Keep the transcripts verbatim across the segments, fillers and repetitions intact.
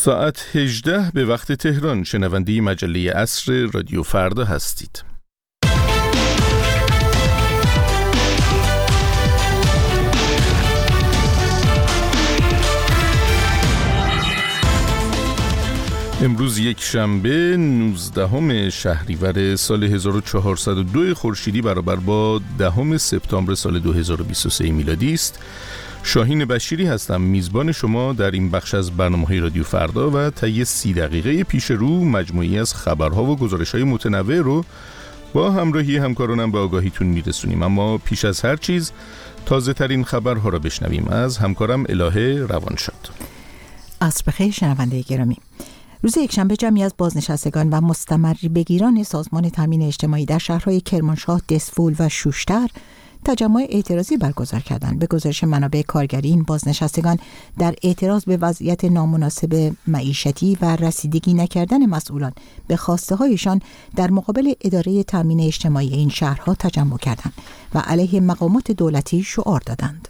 ساعت هجده به وقت تهران. شنونده مجله عصر رادیو فردا هستید. امروز یک شنبه نوزدهم شهریور سال هزار و چهارصد و دو خورشیدی برابر با دهم سپتامبر سال دو هزار و بیست و سه میلادی است. شاهین بشیری هستم، میزبان شما در این بخش از برنامه‌های رادیو فردا و طی سی دقیقه پیش رو مجموعی از خبرها و گزارش‌های متنوع رو با همراهی همکارانم به آگاهیتون میرسونیم. اما پیش از هر چیز تازه ترین خبرها را بشنویم از همکارم الهه روانشاد. عصر بخیر شنونده گرامی. روز یکشنبه جمعی از بازنشستگان و مستمری بگیران سازمان تامین اجتماعی در شهرهای کرمانشاه، دسفول و شوشتر تجمع اعتراضی برگزار کردند. به گزارش منابع کارگری این بازنشستگان در اعتراض به وضعیت نامناسب معیشتی و رسیدگی نکردن مسئولان به خواسته هایشان در مقابل اداره تامین اجتماعی این شهرها تجمع کردند و علیه مقامات دولتی شعار دادند.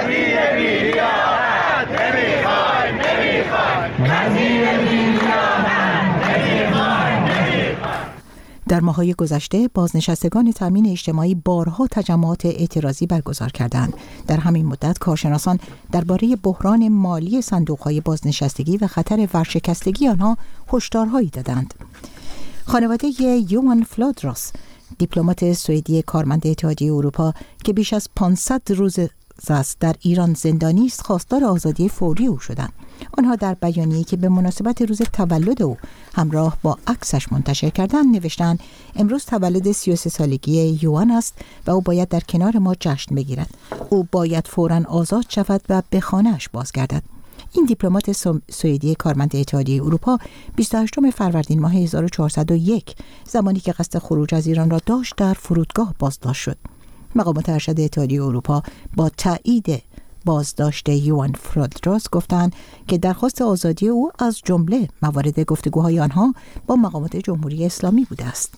در ماه‌های گذشته بازنشستگان تامین اجتماعی بارها تجمعات اعتراضی برگزار کردند. در همین مدت کارشناسان درباره بحران مالی صندوق‌های بازنشستگی و خطر ورشکستگی آنها هشدارهایی دادند. خانواده یوان فلودروس، دیپلمات سوئدی کارمند اتحادیه اروپا که بیش از پانصد روز است در ایران زندانی است، خواستار آزادی فوری او شدند. آنها در بیانیه‌ای که به مناسبت روز تولد او همراه با عکسش منتشر کردند نوشتند امروز تولد سی و سه سالگی یوان است و او باید در کنار ما جشن بگیرد. او باید فوراً آزاد شود و به خانه‌اش بازگردد. این دیپلمات سوئدی کارمند اتحادیه اروپا بیست و هشتم فروردین ماه هزار و چهارصد و یک زمانی که قصد خروج از ایران را داشت در فرودگاه بازداشت شد. مقامات ارشد اتحادیه اروپا با تایید بازداشت یوان فلودروس گفتند که درخواست آزادی او از جمله موارد گفتگوهای آنها با مقامات جمهوری اسلامی بوده است.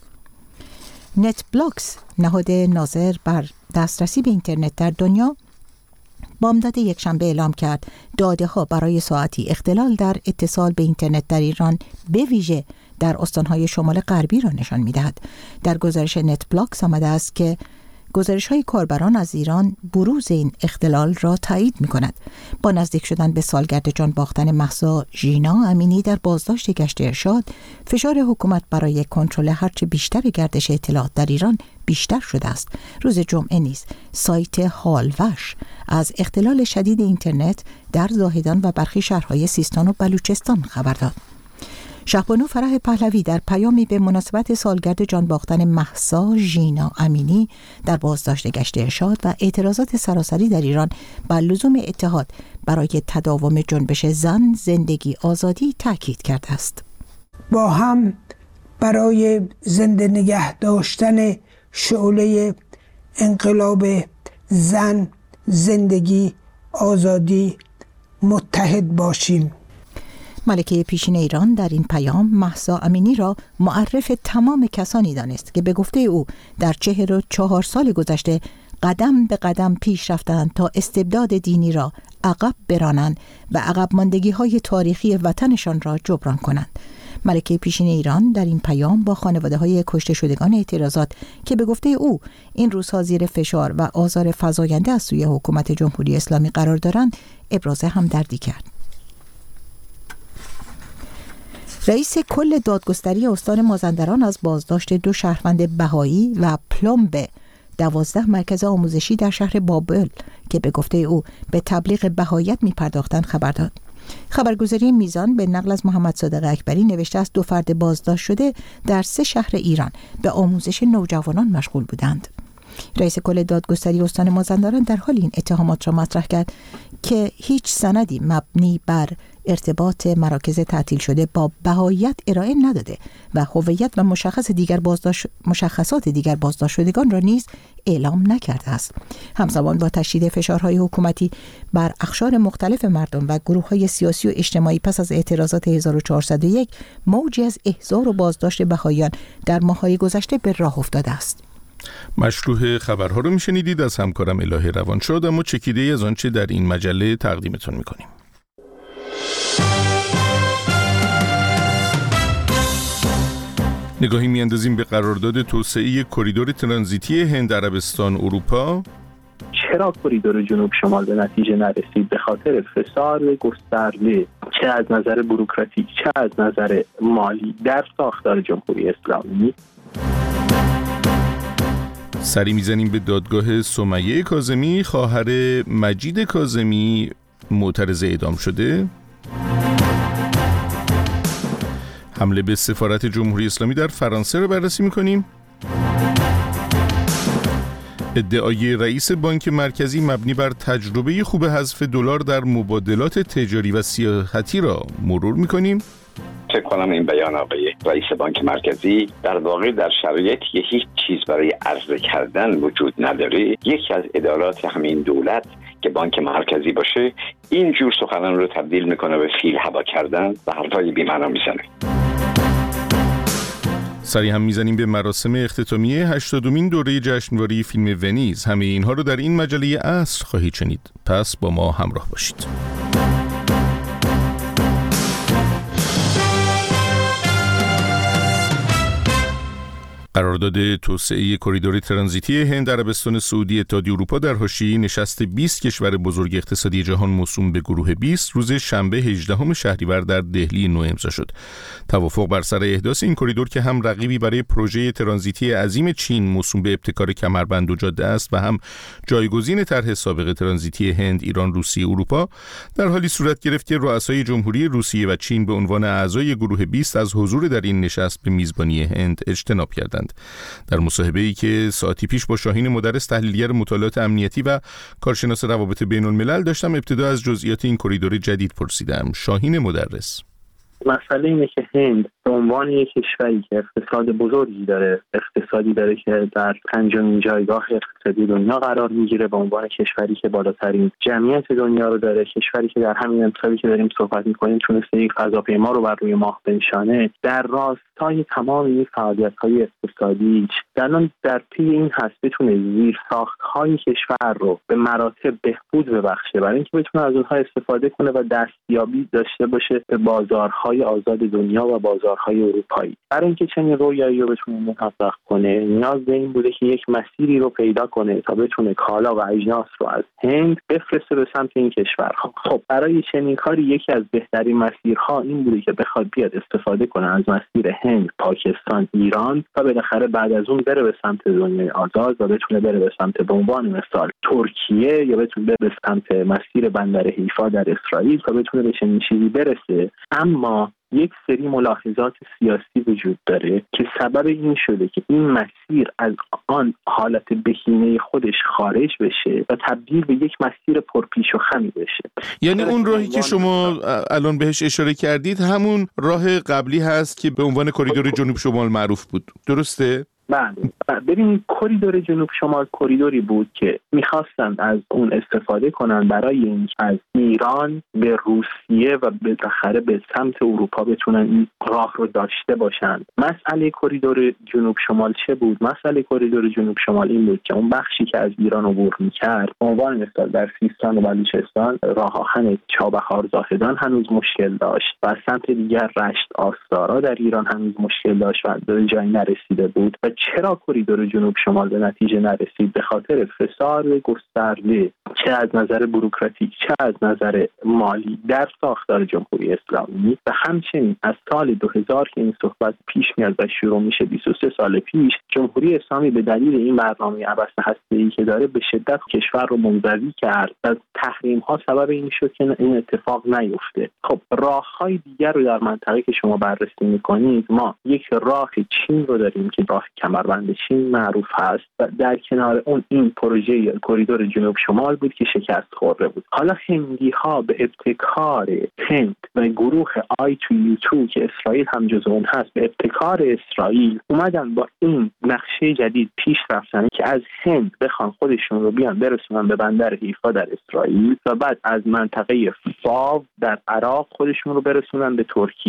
نت بلاکس، نهاد ناظر بر دسترسی به اینترنت در دنیا، بامداد یکشنبه اعلام کرد داده ها برای ساعتی اختلال در اتصال به اینترنت در ایران به ویژه در استانهای شمال غربی را نشان می‌دهد. در گزارش نت بلاکس آمده است که گزارش‌های کاربران از ایران بروز این اختلال را تایید می‌کند. با نزدیک شدن به سالگرد جان باختن مهسا ژینا امینی در بازداشت گشت ارشاد، فشار حکومت برای کنترل هرچه بیشتر گردش اطلاعات در ایران بیشتر شده است. روز جمعه نیز سایت هالوش از اختلال شدید اینترنت در زاهدان و برخی شهرهای سیستان و بلوچستان خبر داد. شهبانو فرح پهلوی در پیامی به مناسبت سالگرد جان باختن مهسا ژینا امینی در بازداشت گشت ارشاد و اعتراضات سراسری در ایران بر لزوم اتحاد برای تداوم جنبش زن، زندگی، آزادی تاکید کرده است. با هم برای زنده نگه داشتن شعله انقلاب زن، زندگی، آزادی متحد باشیم. ملکه پیشین ایران در این پیام مهسا امینی را معرف تمام کسانی دانست که به گفته او در چهل و چهار سال گذشته قدم به قدم پیش رفتند تا استبداد دینی را عقب برانند و عقب ماندگی های تاریخی وطنشان را جبران کنند. ملکه پیشین ایران در این پیام با خانواده های کشته شدگان اعتراضات که به گفته او این روزها زیر فشار و آزار فزاینده از سوی حکومت جمهوری اسلامی قرار دارند ابراز همدردی کرد. رئیس کل دادگستری استان مازندران از بازداشت دو شهروند بهایی و پلمب دوازده مرکز آموزشی در شهر بابل که به گفته او به تبلیغ بهاییت می پرداختند خبر داد. خبرگزاری میزان به نقل از محمد صادق اکبری نوشته است دو فرد بازداشت شده در سه شهر ایران به آموزش نوجوانان مشغول بودند. رئیس کل دادگستری استان مازندران در حال این اتهامات را مطرح کرد که هیچ سندی مبنی بر ارتباط مراکز تعطیل شده با بهاییت ارائه نداده و هویت و مشخص دیگر بازداشت مشخصات دیگر بازداشت شدگان را نیز اعلام نکرده است. همزمان با تشدید فشارهای حکومتی بر اقشار مختلف مردم و گروه‌های سیاسی و اجتماعی پس از اعتراضات هزار و چهارصد و یک موجی از احضار و بازداشت بهاییان در ماه‌های گذشته به راه افتاده است. مشروح خبرها رو میشنیدید از همکارم الهه روانشاد، اما چکیده از آنچه در این مجله تقدیمتون میکنیم. نگاهی میاندازیم به قرارداد توسعه کریدور ترانزیتی هند عربستان اروپا. چرا کریدور جنوب شمال به نتیجه نرسید؟ به خاطر فساد گسترده چه از نظر بوروکراتیک چه از نظر مالی در ساختار جمهوری اسلامی. سری میزنیم به دادگاه سمیه کاظمی، خواهر مجید کاظمی معترض اعدام شده. حمله به سفارت جمهوری اسلامی در فرانسه رو بررسی میکنیم. ادعای رئیس بانک مرکزی مبنی بر تجربه خوب حذف دلار در مبادلات تجاری و سیاحتی را مرور میکنیم. فکر کنم این بیان آقای رئیس بانک مرکزی در واقع در شرایطی که هیچ چیز برای عرضه کردن وجود نداره، یکی از ادارات همین دولت که بانک مرکزی باشه این جور سخنان رو تبدیل میکنه به فیل هوا کردن و حرفای بی‌معنا میزنه. سری هم میزنیم به مراسم اختتامیه هشتادمین دوره جشنواره فیلم ونیز. همه اینها رو در این مجله عصر خواهید شنید، پس با ما همراه باشید. قرارداد توسعه کریدور ترانزیتی هند عربستان سعودی اتحادیه اروپا در حاشیه نشست بیست کشور بزرگ اقتصادی جهان موسوم به گروه بیست روز شنبه هجدهم شهریور در دهلی نو امضا شد. توافق بر سر احداث این کریدور که هم رقیبی برای پروژه ترانزیتی عظیم چین موسوم به ابتکار کمربند و جاده است و هم جایگزین طرح سابق ترانزیتی هند، ایران، روسیه، اروپا، در حالی صورت گرفت که رؤسای جمهوری روسیه و چین به عنوان اعضای گروه بیست از حضور در این نشست به میزبانی هند اجتناب کردند. در مصاحبه‌ای که ساعتی پیش با شاهین مدرس تحلیلگر مطالعات امنیتی و کارشناس روابط بین الملل داشتم، ابتدا از جزئیات این کریدور جدید پرسیدم. شاهین مدرس: مسئله اینه که هند به عنوان یک کشوری که اقتصاد بزرگی داره، اقتصادی داره که در پنجمین جایگاه اقتصادی دنیا قرار میگیره، به عنوان کشوری که بالاترین جمعیت دنیا رو داره، کشوری که در همین امسالی که داریم صحبت می‌کنیم تونسته یک فضاپیما رو بر روی ماه بنشانه، در راستای تمام این فعالیت‌های اقتصادی الان در پی این هست بتونه زیرساخت‌های کشور رو به مراتب بهبود ببخشه برای اینکه بتونه از اونها استفاده کنه و دستیابی داشته باشه به بازارهای آزاد دنیا و بازارهای اروپایی. برای اینکه چنین رویایی رو بتونه محقق کنه نیاز به این بوده که یک مسیری رو پیدا کنه تا بتونه کالا و اجناس رو از هند بفرسته به سمت این کشورها. خب برای چنین کاری یکی از بهترین مسیرها این بوده که بخواد بیاد استفاده کنه از مسیر هند، پاکستان، ایران و بالاخره بعد از اون بره به سمت دنیای آزاد و بتونه بره به سمت به عنوان مثال ترکیه یا بتونه بره به سمت مسیر بندر حیفا در اسرائیل تا بتونه به چنین چیزی برسه. اما یک سری ملاحظات سیاسی وجود داره که سبب این شده که این مسیر از آن حالت بهینه خودش خارج بشه و تبدیل به یک مسیر پرپیچ و خمی بشه. یعنی اون راهی که شما الان بهش اشاره کردید همون راه قبلی هست که به عنوان کریدور جنوب شمال معروف بود، درسته؟ بله. ببینید کریدور جنوب شمال کریدوری بود که میخواستند از اون استفاده کنن برای اینکه از ایران به روسیه و بالاخره به سمت اروپا بتونن این راه رو داشته باشند. مسئله کریدور جنوب شمال چه بود؟ مسئله کریدور جنوب شمال این بود که اون بخشی که از ایران عبور میکرد، به عنوان مثال در سیستان و بلوچستان راه آهن چابهار زاهدان هنوز مشکل داشت و از سمت دیگر رشت آستارا در ایران هنوز مشکل داشت و به جایی نرسیده بود. و چرا کریدور جنوب شمال به نتیجه نرسید؟ به خاطر فساد گسترده چه از نظر بوروکراتیک چه از نظر مالی در ساختار جمهوری اسلامی و همچنین از سال دو هزار که این صحبت پیش میاد و شروع میشه بیست و سه سال پیش، جمهوری اسلامی به دلیل این برنامه عبث هسته‌ای که داره به شدت کشور رو منزوی کرد و تحریم ها سبب این شد که این اتفاق نیفته. خب راه‌های دیگر رو در منطقه که شما بررسی می‌کنید، ما یک راه چین رو داریم که راه کمربند چین معروف هست و در کنار اون این پروژه کریدور جنوب شمال بود که شکست خورده بود. حالا هندی ها به ابتکار هند و گروه آی تو یو تو که اسرائیل هم جزو اون هست، به ابتکار اسرائیل اومدن با این نقشه جدید پیش رفتن که از هند بخوان خودشون رو بیان برسونن به بندر حیفا در اسرائیل و بعد از منطقه فاو در عراق خودشون رو برسونن به ترکیه. در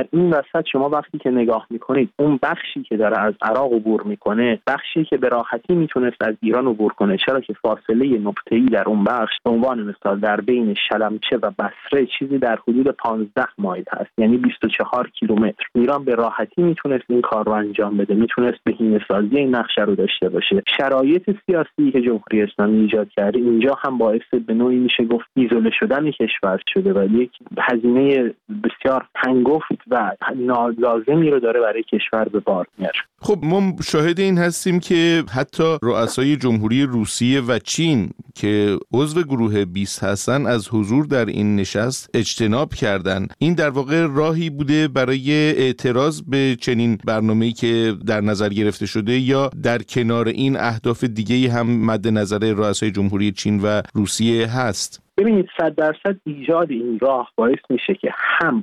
در این وسط شما وقتی که نگاه میکنید اون بخشی که داره از عراق عبور میکنه بخشی که به راحتی میتونست از ایران عبور کنه، چرا که فاصله نقطه‌ای در اون بخش به عنوان مثال در بین شلمچه و بصره چیزی در حدود پانزده مایل هست، یعنی بیست و چهار کیلومتر. ایران به راحتی میتونست این کار رو انجام بده، میتونست بهینه‌سازی این نقشه رو داشته باشه. شرایط سیاسی که جمهوری اسلامی ایجاد کرده اینجا هم باعث به نوعی میشه گفت ایزوله شدن کشور شده و یک هزینه بسیار هنگفت و نالازمی رو داره برای کشور به بار میاره. خب ما شاهد این هستیم که حتی رؤسای جمهوری روسیه و چین که عضو گروه بیست هستن از حضور در این نشست اجتناب کردن. این در واقع راهی بوده برای اعتراض به چنین برنامه‌ای که در نظر گرفته شده، یا در کنار این اهداف دیگه‌ای هم مد نظر رؤسای جمهوری چین و روسیه هست؟ ببینید صد درصد ایجاد این راه باعث میشه که هم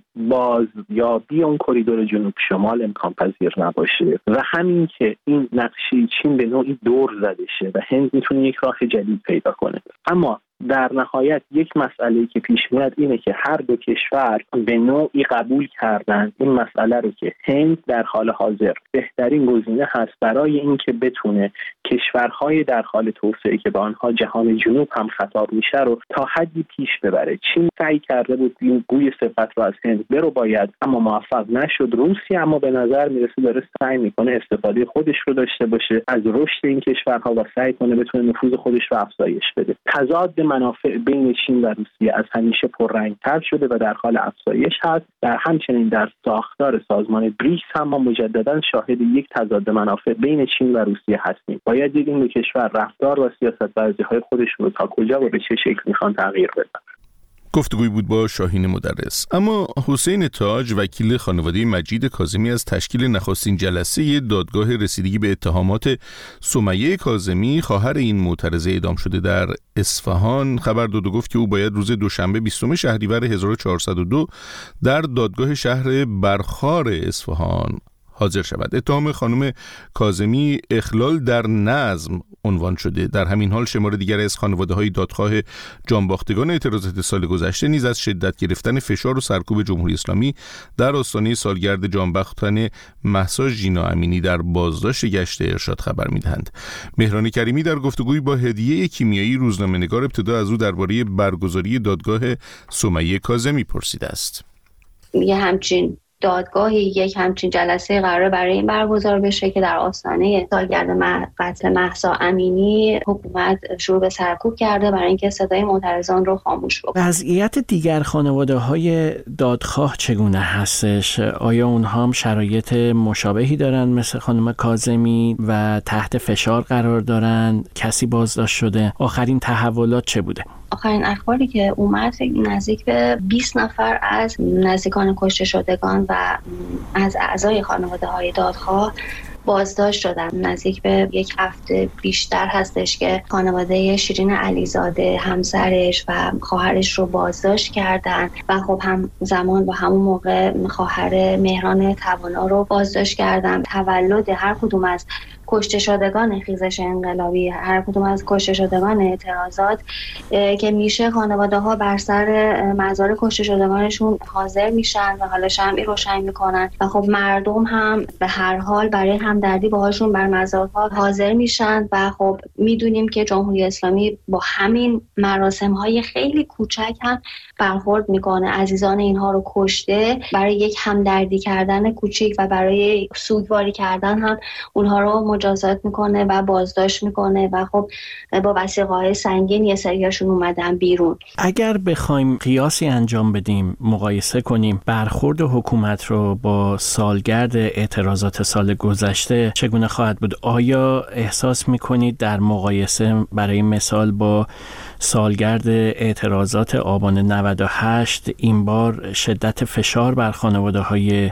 بازیابی اون کریدور جنوب شمال امکان پذیر نباشه و همین که این نقشه چین به نوعی دور زده شه و هند میتونه یک راه جدید پیدا کنه. اما در نهایت یک مسئله‌ای که پیش میاد اینه که هر دو کشور به نوعی قبول کردن این مسئله رو که هند در حال حاضر بهترین گزینه هست برای اینکه بتونه کشورهای در حال توسعه که به آنها جهان جنوب هم خطاب میشه رو تا حدی پیش ببره. چین سعی کرده بود این گوی صفت رو از هند برو باید، اما موفق نشد. روسیه اما به نظر میرسه داره سعی میکنه استفاده خودش رو داشته باشه از رشد این کشورها و سعی کنه بتونه نفوذ خودش رو افزایش بده. تضاد منافع بین چین و روسیه از همیشه پررنگ‌تر شده و در حال افزایش هست. در همچنین در ساختار سازمان بریکس هم ما مجددا شاهد یک تضاد منافع بین چین و روسیه هستیم. باید دید این دو کشور رفتار و سیاست‌ورزی‌های خودشون رو تا کجا و به چه شکل میخوان تغییر بدن. گفتگوی بود با شاهین مدرس. اما حسین تاج وکیل خانواده مجید کاظمی از تشکیل نخستین جلسه دادگاه رسیدگی به اتهامات سمیه کاظمی خواهر این معترضه اعدام شده در اصفهان خبر داد و گفت که او باید روز دوشنبه بیستم شهریور هزار و چهارصد و دو در دادگاه شهر برخار اصفهان حاضر شود. اتهام خانم کاظمی اخلال در نظم عنوان شده. در همین حال شمار دیگر از خانواده‌های دادخواه جانباختگان اعتراضات سال گذشته نیز از شدت گرفتن فشار و سرکوب جمهوری اسلامی در آستانه سالگرد جانباختن مهسا ژینا امینی در بازداشت گشت ارشاد خبر می‌دهند. مهران کریمی در گفتگویی با هدیه کیمیایی روزنامه‌نگار ابتدا از او درباره برگزاری دادگاه سمیه کاظمی پرسیده است. یه همچین دادگاهی یک همچین جلسه قرار برای این برگزار بشه که در آستانه سالگرد قتل مهسا امینی حکومت شروع به سرکوب کرده برای اینکه صدای معترضان رو خاموش بکنه. وضعیت دیگر خانواده‌های دادخواه چگونه هستش؟ آیا اونها هم شرایط مشابهی دارن مثل خانم کاظمی و تحت فشار قرار دارن؟ کسی بازداشت شده؟ آخرین تحولات چه بوده؟ آخرین اخباری که اومد نزدیک به بیست نفر از نزدیکان کشته شدگان و از اعضای خانواده‌های دادخواه بازداشت شدن. نزدیک به یک هفته بیشتر هستش که خانواده شیرین علیزاده، همسرش و خواهرش رو بازداشت کردن و خب هم زمان با همون موقع خواهر مهران توانا رو بازداشت کردن. تولد هر کدوم از کشته شدگان خیزش انقلابی، هر کدوم از کشته شدگان اعتراضات که میشه خانواده ها بر سر مزار کشته شدگانشون حاضر میشن و حالا شمعی روشن میکنن و خب مردم هم به هر حال برای همدردی باهاشون بر مزارها حاضر میشن و خب میدونیم که جمهوری اسلامی با همین مراسم های خیلی کوچک هم برخورد میکنه. عزیزان اینها رو کشته، برای یک همدردی کردن کوچیک و برای سوگواری کردن هم اونها رو مجازات میکنه و بازداشت میکنه و خب با وثیقه‌های سنگین یه سریاشون اومدن بیرون. اگر بخوایم قیاسی انجام بدیم، مقایسه کنیم برخورد حکومت رو با سالگرد اعتراضات سال گذشته چگونه خواهد بود؟ آیا احساس میکنید در مقایسه برای مثال با سالگرد اعتراضات آبان نود و هشت این بار شدت فشار بر خانواده‌های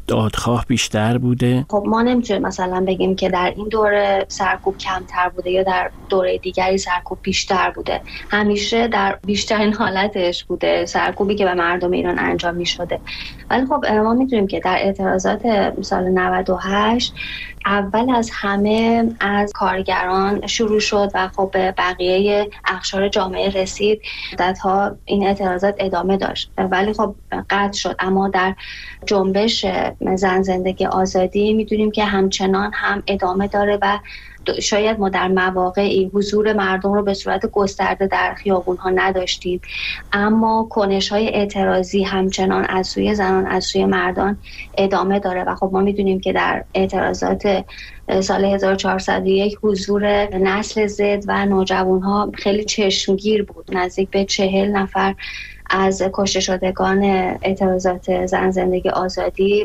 دادخواه بیشتر بوده؟ خب ما نمیتونیم مثلا بگیم که در این دوره سرکوب کمتر بوده یا در دوره دیگری سرکوب بیشتر بوده. همیشه در بیشترین حالتش بوده سرکوبی که به مردم ایران انجام میشده. ولی خب ما میدونیم که در اعتراضات سال نود و هشت اول از همه از کارگران شروع شد و خب به بقیه اقشار جامعه رسید. مدت‌ها این اعتراضات ادامه داشت ولی خب قطع شد. اما در جنبش زن زندگی آزادی میدونیم که همچنان هم ادامه داره و شاید ما در مواقعی حضور مردم رو به صورت گسترده در خیابون‌ها نداشتیم، اما کنش‌های اعتراضی همچنان از سوی زنان از سوی مردان ادامه داره و خب ما میدونیم که در اعتراضات سال هزار و چهارصد و یک حضور نسل زد و نوجوان‌ها خیلی چشمگیر بود. نزدیک به چهل نفر از کشته شدگان اعتراضات زن زندگی آزادی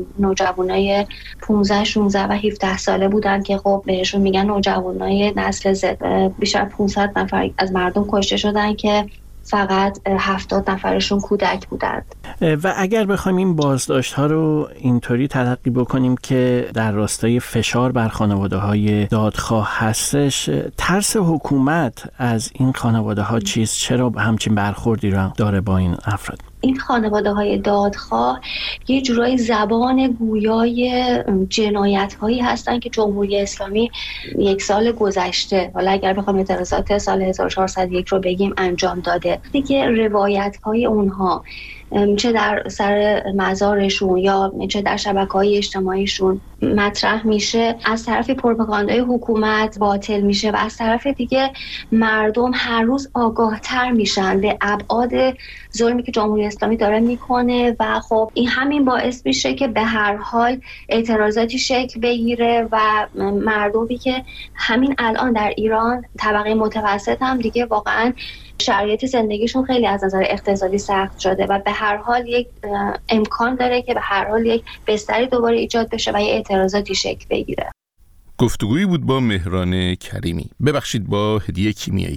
نوجوانای پانزده شانزده و هفده ساله بودن که خب بهشون میگن نوجوانای نسل زد. بیشتر پانصد نفر از مردم کشته شدن که فقط هفتاد نفرشون کودک بودند. و اگر بخوایم این بازداشت ها رو اینطوری تلقی بکنیم که در راستای فشار بر خانواده های دادخواه هستش، ترس حکومت از این خانواده ها چیست؟ چرا همچین برخوردی رو داره با این افراد؟ این خانواده های دادخواه یه جورای زبان گویای جنایت هایی هستن که جمهوری اسلامی یک سال گذشته، حالا اگر بخوام اعتراضات سال هزار و چهارصد و یک رو بگیم، انجام داده. دیگه روایت های اونها چه در سر مزارشون یا چه در شبکه‌های اجتماعیشون مطرح میشه، از طرف پروپاگاندای حکومت باطل میشه و از طرف دیگه مردم هر روز آگاهتر میشن به ابعاد ظلمی که جمهوری اسلامی داره میکنه و خب این همین باعث میشه که به هر حال اعتراضاتی شکل بگیره و مردمی که همین الان در ایران طبقه متوسط هم دیگه واقعا شرایط زندگیشون خیلی از نظر اقتصادی سخت شده و به هر حال یک امکان داره که به هر حال یک بستری دوباره ایجاد بشه و یک اعتراضاتی شکل بگیره. گفتگویی بود با مهران کریمی. ببخشید با هدیه کیمیایی.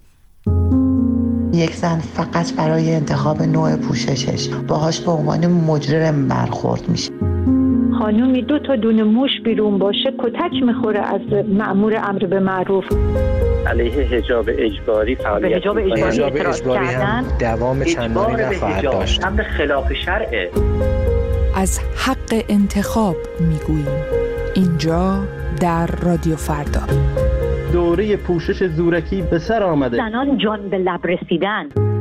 یک زن فقط برای انتخاب نوع پوششش باهاش به عنوان مجرم برخورد میشه. خانومی دو تا دونه موش بیرون باشه کتک میخوره از مأمور امر به معروف. علیه حجاب اجباری فعالیت به حجاب اجباری, حجاب اجباری هم دوام چندانی نخواهد داشت. امر خلاف شرعه. از حق انتخاب میگوییم اینجا در رادیو فردا. دوره پوشش زورکی به سر آمده. زنان جان به لب رسیدن.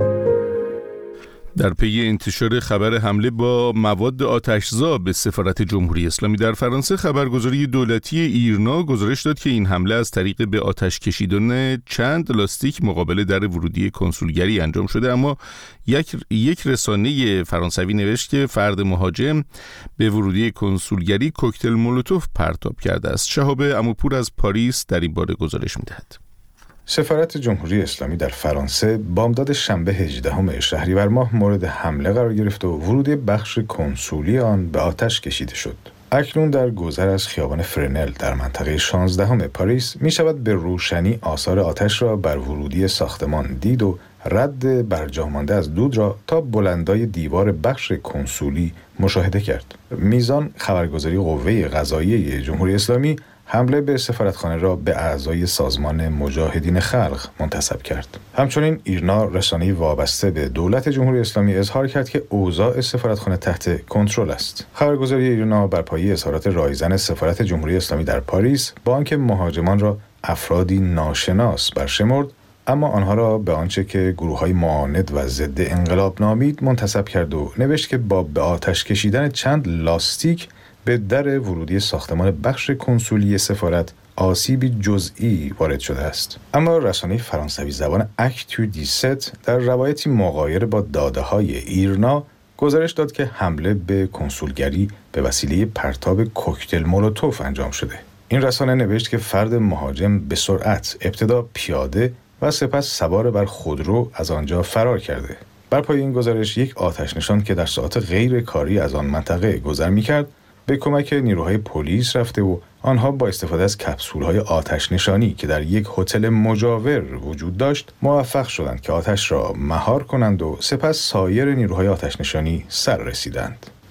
در پی انتشار خبر حمله با مواد آتشزا به سفارت جمهوری اسلامی در فرانسه، خبرگزاری دولتی ایرنا گزارش داد که این حمله از طریق به آتش کشیدن چند لاستیک مقابل در ورودی کنسولگری انجام شده، اما یک یک رسانه فرانسوی نوشت که فرد مهاجم به ورودی کنسولگری کوکتل مولوتوف پرتاب کرده است. شهاب عموپور از پاریس در این باره گزارش می‌دهد. سفارت جمهوری اسلامی در فرانسه بامداد شنبه هجدهم شهریور ماه مورد حمله قرار گرفت و ورودی بخش کنسولی آن به آتش کشیده شد. اکنون در گذر از خیابان فرنل در منطقه شانزدهم پاریس می شود به روشنی آثار آتش را بر ورودی ساختمان دید و رد برجا مانده از دود را تا بلندای دیوار بخش کنسولی مشاهده کرد. میزان خبرگزاری قوه قضاییه جمهوری اسلامی حمله به سفارتخانه را به اعضای سازمان مجاهدین خلق منتسب کرد. همچنین ایرنا، رسانه‌ای وابسته به دولت جمهوری اسلامی، اظهار کرد که اوضاع سفارتخانه تحت کنترل است. خبرگزاری ایرنا بر پایه اظهارات رایزن سفارت جمهوری اسلامی در پاریس با آنکه مهاجمان را افرادی ناشناس برشمرد، اما آنها را به آنچه که گروه‌های معاند و ضد انقلاب نامید منتسب کرد و نوشت که با به آتش کشیدن چند لاستیک به در ورودی ساختمان بخش کنسولی سفارت آسیبی جزئی وارد شده است. اما رسانه فرانسوی زبان اکتو دیست در روایتی مغایر با داده‌های ایرنا گزارش داد که حمله به کنسولگری به وسیله پرتاب کوکتل مولوتوف انجام شده. این رسانه نوشت که فرد مهاجم به سرعت ابتدا پیاده و سپس سوار بر خودرو از آنجا فرار کرده. بر پای این گزارش یک آتش نشان که در ساعات غیر کاری از آن منطقه گذر می‌کرد به کمک نیروهای پلیس رفته و آنها با استفاده از کپسول‌های آتش نشانی که در یک هتل مجاور وجود داشت موفق شدند که آتش را مهار کنند و سپس سایر نیروهای آتش نشانی سر رسیدند.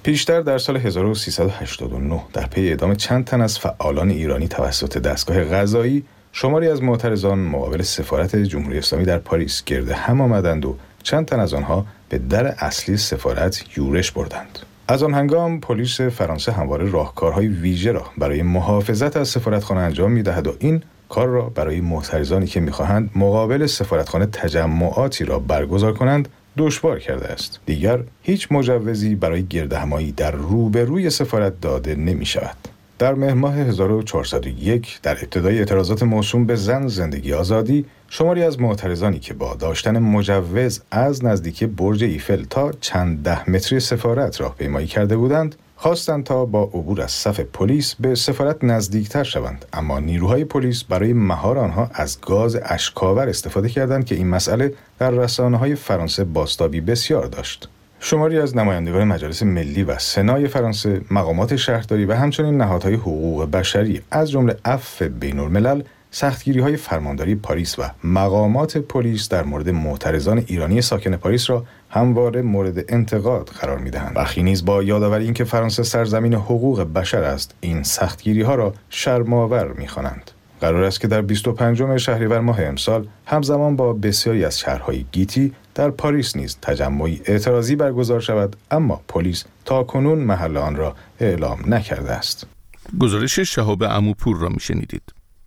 پیشتر در سال هزار و سیصد و هشتاد و نه در پی اعدام چند تن از فعالان ایرانی توسط دستگاه قضایی، شماری از معترضان مقابل سفارت جمهوری اسلامی در پاریس گرد هم آمدند و چند تن از آنها به در اصلی سفارت یورش بردند. از آن هنگام پلیس فرانسه همواره راهکارهای ویژه را برای محافظت از سفارتخانه انجام می‌دهد و این کار را برای معترضانی که می‌خواهند مقابل سفارتخانه تجمعاتی را برگزار کنند دشوار کرده است. دیگر هیچ مجوزی برای گردهمایی در روبروی سفارت داده نمی‌شود. در مهر ماه هزار و چهارصد و یک در ابتدای اعتراضات موسوم به زن، زندگی، آزادی، شماری از معترضانی که با داشتن مجوز از نزدیکی برج ایفل تا چند ده متری سفارت راهپیمایی کرده بودند، خواستند تا با عبور از صف پلیس به سفارت نزدیکتر شوند، اما نیروهای پلیس برای مهار آنها از گاز اشک‌آور استفاده کردند که این مسئله در رسانه‌های فرانسه بازتابی بسیار داشت. شماری از نمایندگان مجالس ملی و سنای فرانسه، مقامات شهرداری و همچنین نهادهای حقوق بشری از جمله عفو بین‌الملل، سختگیری‌های فرمانداری پاریس و مقامات پلیس در مورد معترضان ایرانی ساکن پاریس را همواره مورد انتقاد قرار می‌دهند. برخی نیز با یادآوری اینکه فرانسه سرزمین حقوق بشر است، این سختگیری‌ها را شرم‌آور می‌خوانند. قرار است که در بیست و پنجم شهریور ماه امسال همزمان با بسیاری از شهرهای گیتی در پاریس نیز تجمعی اعتراضی برگزار شود، اما پلیس تاکنون محل آن را اعلام نکرده است. گزارش شهاب عموپور را میشنیدید.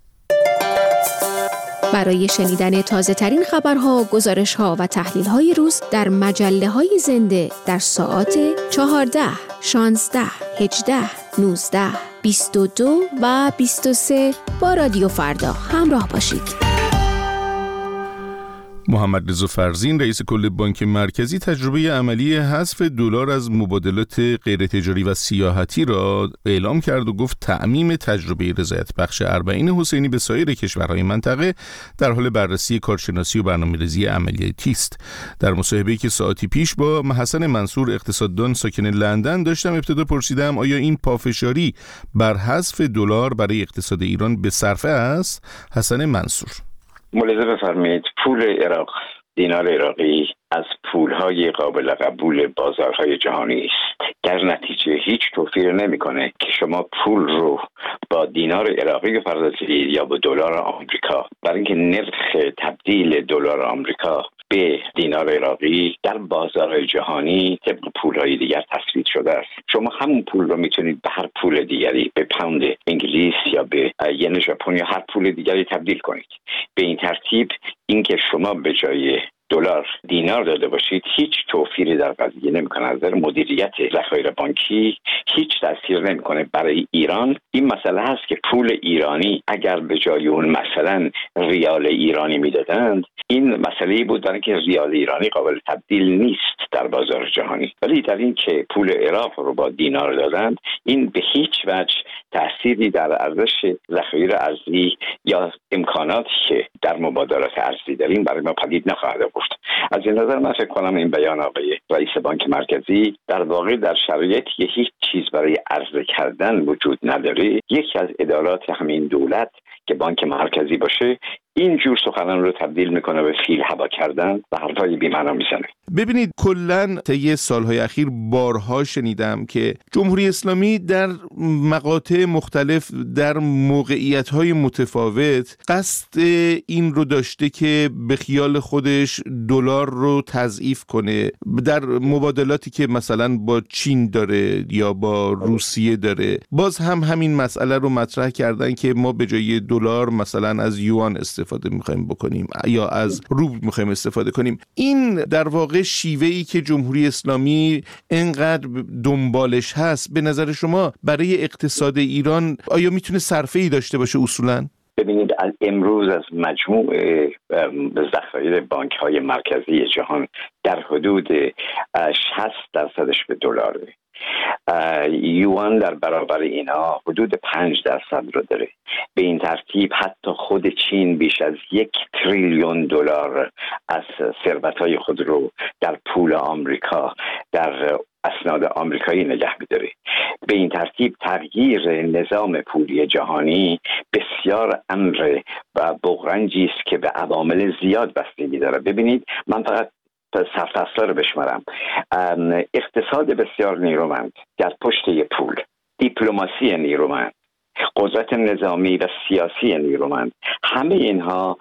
برای شنیدن تازه ترین خبرها، گزارش‌ها و تحلیل‌های روز در مجله‌های زنده در ساعات چهارده، شانزده، هجده، نوزده، بیست و دو و بیست و سه با رادیو فردا همراه باشید. محمد رضا فرزین رئیس کل بانک مرکزی تجربه عملی حذف دلار از مبادلات غیر تجاری و سیاحتی را اعلام کرد و گفت تعمیم تجربه رضایت بخش اربعین حسینی به سایر کشورهای منطقه در حال بررسی کارشناسی و برنامه‌ریزی عملیاتی است. در مصاحبه‌ای که ساعتی پیش با حسن منصور اقتصاددان ساکن لندن داشتم، ابتدا پرسیدم آیا این پافشاری بر حذف دلار برای اقتصاد ایران به صرفه است؟ حسن منصور: ملاحظه بفرمایید، پول عراق، دینار عراقی از پولهای قابل قبول بازارهای جهانی است. در نتیجه هیچ توفیر نمیکنه که شما پول رو با دینار عراقی بپردازید یا با دلار آمریکا، برای اینکه نرخ تبدیل دلار آمریکا به دینار عراقی در بازارهای جهانی طبق پولهای دیگر تثبیت شده است. شما همون پول رو میتونید به هر پول دیگری، به پوند انگلیس یا به ین ژاپن یا هر پول دیگری تبدیل کنید. به این ترتیب اینکه شما به جای دلار دینار داده باشید هیچ توفیری در قضیه نمیکنه. از نظر مدیریت ذخایر بانکی هیچ تاثیر نمیکنه. برای ایران این مسئله هست که پول ایرانی اگر به جای اون مثلا ریال ایرانی میدادند، این مسئله بود برای اینکه ریال ایرانی قابل تبدیل نیست در بازار جهانی. ولی در این که پول عراق رو با دینار دادند، این به هیچ وجه تأثیری در ارزش ذخایر ارزی یا امکاناتی که در مبادلات ارزی داریم برای ما پدید نخواهد آورد. از این نظر من فکر کنم این بیان آقای رئیس بانک مرکزی در واقع در شرایطی که هیچ چیز برای عرضه کردن وجود نداره، یکی از ادارات همین دولت که بانک مرکزی باشه این جور سخنان رو تبدیل میکنه به فیل هوا کردن و حرفای بی‌معنا میزنه. ببینید، کلاً طی سالهای اخیر بارها شنیدم که جمهوری اسلامی در مقاطع مختلف در موقعیت‌های متفاوت قصد این رو داشته که به خیال خودش دلار رو تضعیف کنه در مبادلاتی که مثلا با چین داره یا با روسیه داره. باز هم همین مسئله رو مطرح کردن که ما به جای دلار مثلا از یوان استفاده میخوایم بکنیم یا از روبل میخوایم استفاده کنیم. این در واقع شیوهی که جمهوری اسلامی انقدر دنبالش هست، به نظر شما برای اقتصاد ایران آیا میتونه صرفه‌ای داشته باشه اصولاً؟ ببینید، از امروز از مجموع ذخایر بانک‌های مرکزی جهان در حدود شصت درصدش به دلاره. یوان در برابر اینا حدود پنج درصد رو داره. به این ترتیب حتی خود چین بیش از یک تریلیون دلار از ثروت‌های خود رو در پول آمریکا، در اسناد آمریکایی نگه می‌داره. به این ترتیب تغییر نظام پولی جهانی بسیار امر و بغرنجی است که به عوامل زیاد بستگی داره. ببینید، من فقط سرفصل رو بشمارم. اقتصاد بسیار نیرومند در پشت پول، دیپلماسی نیرومند، قدرت نظامی و سیاسی نیرومند، همه اینها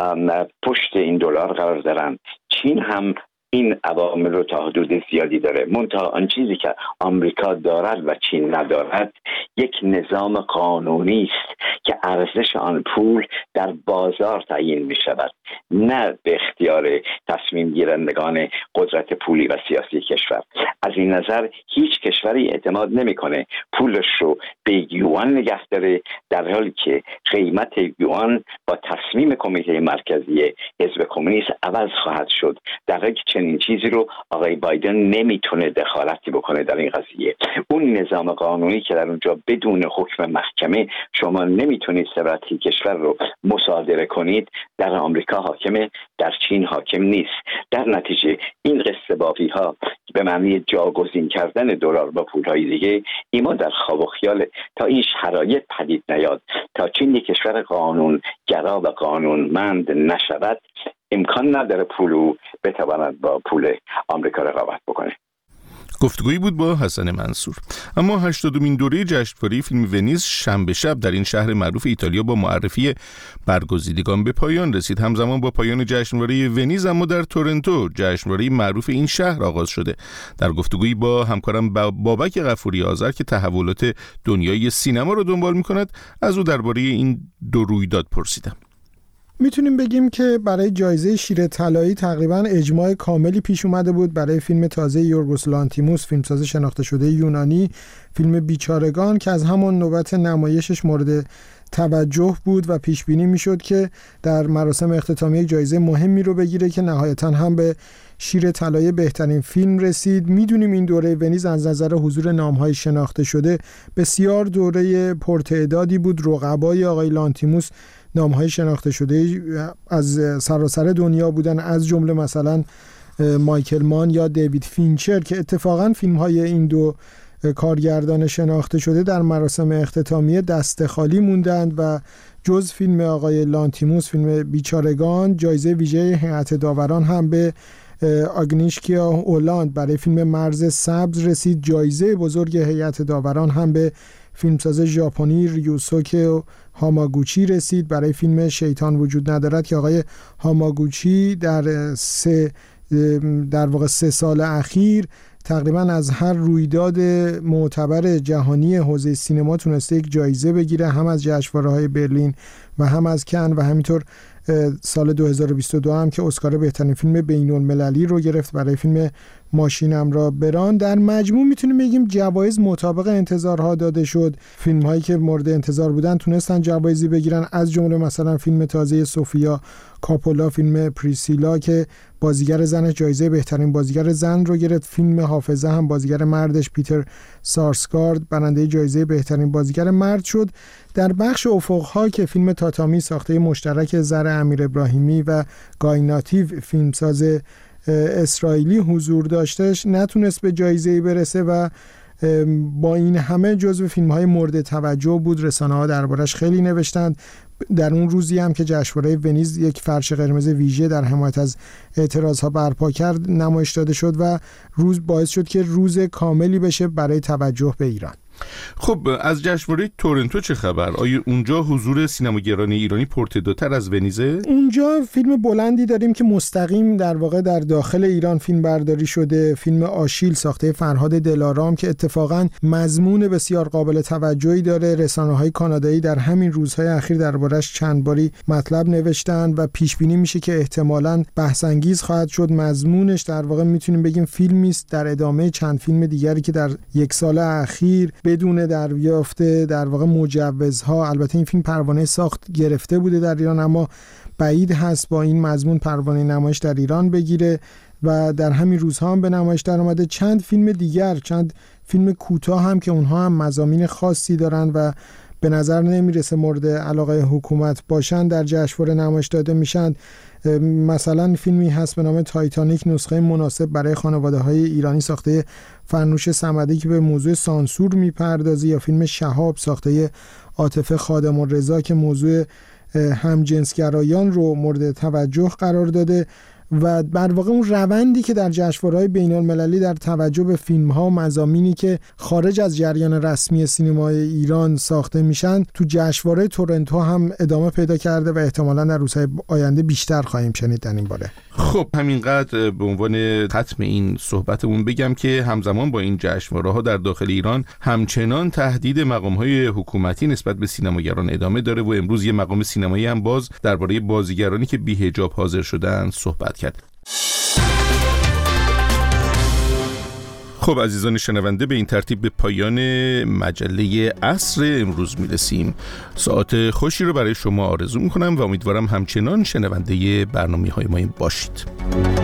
پشت این دلار قرار دارن. چین هم این عوامل رو تا حدود زیادی داره. منتها آن چیزی که آمریکا دارد و چین ندارد یک نظام قانونی است که ارزش آن پول در بازار تعیین می شود، نه به اختیار تصمیم گیرندگان قدرت پولی و سیاسی کشور. از این نظر هیچ کشوری اعتماد نمیکنه پولش رو به یوان نگه داره، در حالی که قیمت یوان با تصمیم کمیته مرکزی حزب کمونیست عوض خواهد شد، در حالی که چنین چیزی رو آقای بایدن نمیتونه دخالتی بکنه در این قضیه. اون نظام قانونی که در اونجا بدون حکم محکمه شما نمیتونید ثروت کشور رو مصادره کنید، در آمریکا حاکمه، در چین حاکم نیست. در نتیجه این قصه بافی ها به معنی جاگزین کردن دلار با پولهای دیگه، ایما در خواب و خیال تا این شرایط پدید نیاد، تا چین یک کشور قانون گرا و قانونمند نشود، امکان نداره پولو بتواند با پول آمریکا رقابت بکنه. گفتگویی بود با حسن منصور. اما هشتادمین دوره جشنواره فیلم ونیز شنبه شب در این شهر معروف ایتالیا با معرفی برگزیدگان به پایان رسید. همزمان با پایان جشنواره ونیز اما در تورنتو جشنواره معروف این شهر آغاز شده. در گفتگویی با همکارم بابک غفوری آذر که تحولات دنیای سینما رو دنبال می‌کند، از او درباره این دو رویداد پرسیدم. میتونیم بگیم که برای جایزه شیر طلایی تقریباً اجماع کاملی پیش اومده بود برای فیلم تازه یورگوس لانتیموس، فیلمساز شناخته شده یونانی، فیلم بیچارگان که از همان نوبت نمایشش مورد توجه بود و پیش بینی میشد که در مراسم اختتامیه جایزه مهمی رو بگیره که نهایتاً هم به شیر طلایی بهترین فیلم رسید. میدونیم این دوره ونیز از نظر حضور نام‌های شناخته شده بسیار دوره پرتعدادی بود. رقبای آقای لانتیموس نام‌های شناخته شده از سراسر دنیا بودن، از جمله مثلا مایکل مان یا دیوید فینچر که اتفاقا فیلم‌های این دو کارگردان شناخته شده در مراسم اختتامیه دست خالی موندند و جز فیلم آقای لانتیموس، فیلم بیچارگان، جایزه ویژه هیئت داوران هم به آگنیشکیا اولاند برای فیلم مرز سبز رسید. جایزه بزرگ هیئت داوران هم به فیلمساز ژاپنی ریوسوکه هاماگوچی رسید برای فیلم شیطان وجود ندارد که آقای هاماگوچی در سه در واقع سه سال اخیر تقریبا از هر رویداد معتبر جهانی حوزه سینما تونسته یک جایزه بگیره، هم از جشنواره‌های برلین و هم از کن و همینطور سال دو هزار و بیست و دو هم که اسکار بهترین فیلم بین‌المللی رو گرفت برای فیلم ماشینم را بران. در مجموع میتونیم بگیم جوایز مطابق انتظارها داده شد. فیلم هایی که مورد انتظار بودن تونستن جوایزی بگیرن، از جمله مثلا فیلم تازه سوفیا کاپولا، فیلم پریسیلا که بازیگر زنش جایزه بهترین بازیگر زن رو گرفت. فیلم حافظه هم بازیگر مردش پیتر سارسگارد برنده جایزه بهترین بازیگر مرد شد. در بخش افق‌ها که فیلم تاتامی ساخته مشترک زر امیر ابراهیمی و گای ناتیو فیلمساز اسرائیلی حضور داشتش نتونست به جایزه‌ای برسه و با این همه جزو فیلم‌های مورد توجه بود. رسانه‌ها دربارش خیلی نوشتند. در اون روزی هم که جشنواره ونیز یک فرش قرمز ویژه در حمایت از اعتراضها برپا کرد نمایش داده شد و روز باعث شد که روز کاملی بشه برای توجه به ایران. خب از جشنواره تورنتو چه خبر؟ آیا اونجا حضور سینماگران ایرانی پرتعدادتر از ونیزه؟ اونجا فیلم بلندی داریم که مستقیم در واقع در داخل ایران فیلم برداری شده، فیلم آشیل ساخته فرهاد دلارام که اتفاقا مضمون بسیار قابل توجهی داره. رسانه‌های کانادایی در همین روزهای اخیر دربارش چند باری مطلب نوشتن و پیش بینی میشه که احتمالاً بحث انگیز خواهد شد. مضمونش در واقع میتونیم بگیم فیلمی است در ادامه چند فیلم دیگری که در یک سال اخیر بدون دریافت در واقع مجوزها، البته این فیلم پروانه ساخت گرفته بوده در ایران اما بعید هست با این مضمون پروانه نمایش در ایران بگیره و در همین روزها هم به نمایش در اومده. چند فیلم دیگر، چند فیلم کوتاه هم که اونها هم مضامین خاصی دارن و به نظر نمیرسه مورد علاقه حکومت باشن در جشنواره نمایش داده میشن. مثلا فیلمی هست به نام تایتانیک، نسخه مناسب برای خانواده‌های ایرانی ساخته فرنوش صمدی که به موضوع سانسور میپردازه، یا فیلم شهاب ساخته عاطفه خادم الرضا که موضوع همجنسگرایان رو مورد توجه قرار داده و در واقع اون روندی که در جشنواره‌های بین‌المللی در توجه به فیلم‌ها و مضامینی که خارج از جریان رسمی سینمای ایران ساخته میشن تو جشنواره تورنتو هم ادامه پیدا کرده و احتمالاً در روزهای آینده بیشتر خواهیم شنید در این باره. خب همینقدر به عنوان ختم این صحبتمون بگم که همزمان با این جشنواره‌ها در داخل ایران همچنان تهدید مقام‌های حکومتی نسبت به سینماگران ادامه داره و امروز یه مقام سینمایی هم باز درباره بازیگرانی که بی‌حجاب حاضر شدن صحبت کرد. خب عزیزان شنونده، به این ترتیب به پایان مجله عصر امروز میرسیم. ساعت خوشی رو برای شما آرزو میکنم و امیدوارم همچنان شنونده برنامه‌های ما باشید.